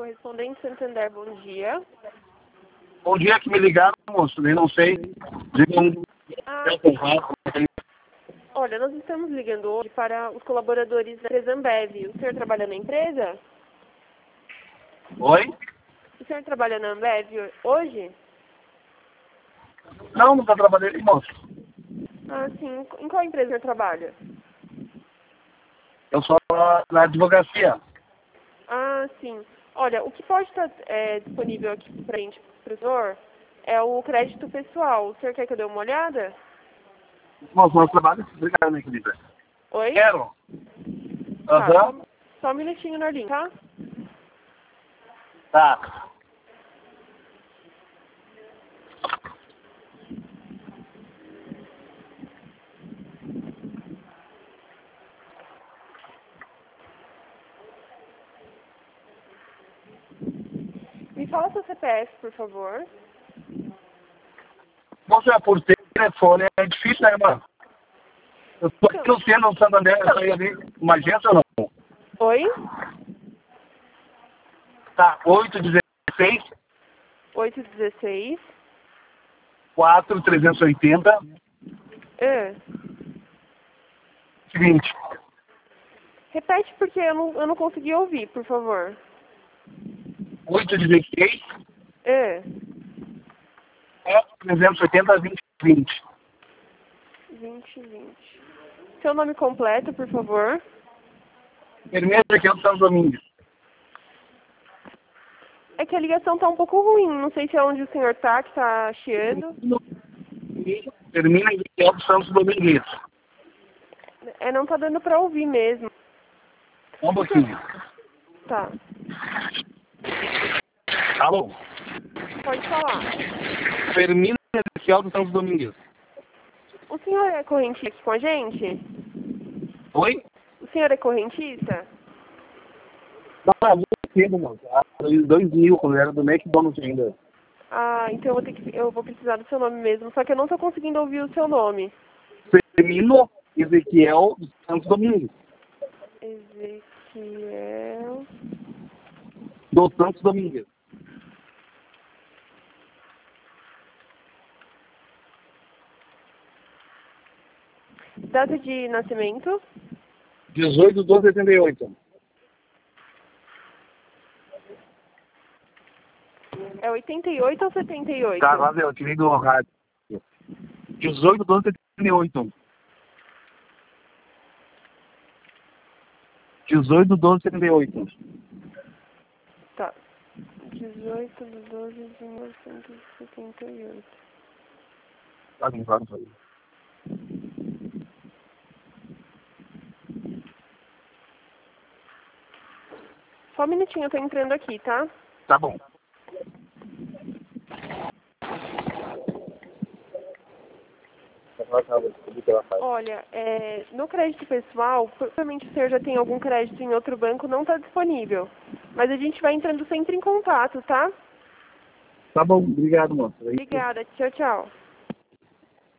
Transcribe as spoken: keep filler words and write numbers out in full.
Correspondente Santander, bom dia. Bom dia, que me ligaram, moço, eu não sei. Digam. Ah, olha, nós estamos ligando hoje para os colaboradores da empresa Ambev. O senhor trabalha na empresa? Oi? O senhor trabalha na Ambev hoje? Não, não está trabalhando, moço. Ah, sim. Em qual empresa o senhor trabalha? Eu sou na advocacia. Ah, sim. Olha, o que pode estar é, disponível aqui para a gente, para o senhor, é o crédito pessoal. O senhor quer que eu dê uma olhada? Moço, nós trabalhamos. Obrigado, minha querida. Oi? Quero. Tá, Aham. só, só um minutinho, Norlinho, tá? Tá. Me fala seu C P F, por favor. Moço, é por telefone, é difícil, né, mano? Eu tô aqui no centro do Santander, eu saí ali, uma agência ou não? Oi? Tá, oito dezesseis, oito dezesseis. quatro trezentos e oitenta, É. vinte. Repete porque eu não, eu não consegui ouvir, por favor. oito dezesseis, É. quatro trezentos e oitenta, vinte, vinte. vinte, vinte. Seu nome completo, por favor. Firmeza aqui é o Santos Domingos. É que a ligação tá um pouco ruim. Não sei se é onde o senhor tá, que tá chiando. Termina em Ezequiel dos Santos Domingues. É, não tá dando pra ouvir mesmo. Um pouquinho. Tá. Alô? Pode falar. Termina em Ezequiel dos Santos Domingues. O senhor é correntista aqui com a gente? Oi? O senhor é correntista? Não, é muito cedo, mano. Ah, dois mil, quando era do McDonald's ainda. Ah, então eu vou ter que, eu vou precisar do seu nome mesmo. Só que eu não tô conseguindo ouvir o seu nome. Termino Ezequiel dos Santos Domingues. Ezequiel. Dos Santos Domingues. Data de nascimento? dezoito de doze de oitenta e oito. É oitenta e oito ou setenta e oito? Tá, agora eu tirei do rádio. dezoito de doze de oitenta e oito. dezoito de doze de setenta e oito. Tá. dezoito de doze de mil novecentos e setenta e oito. Tá bem, claro, foi. Só um minutinho, eu tô entrando aqui, tá? Tá bom. Olha, é, no crédito pessoal, provavelmente o senhor já tem algum crédito em outro banco, não está disponível. Mas a gente vai entrando sempre em contato, tá? Tá bom, obrigado, moço. Obrigada, tchau, tchau.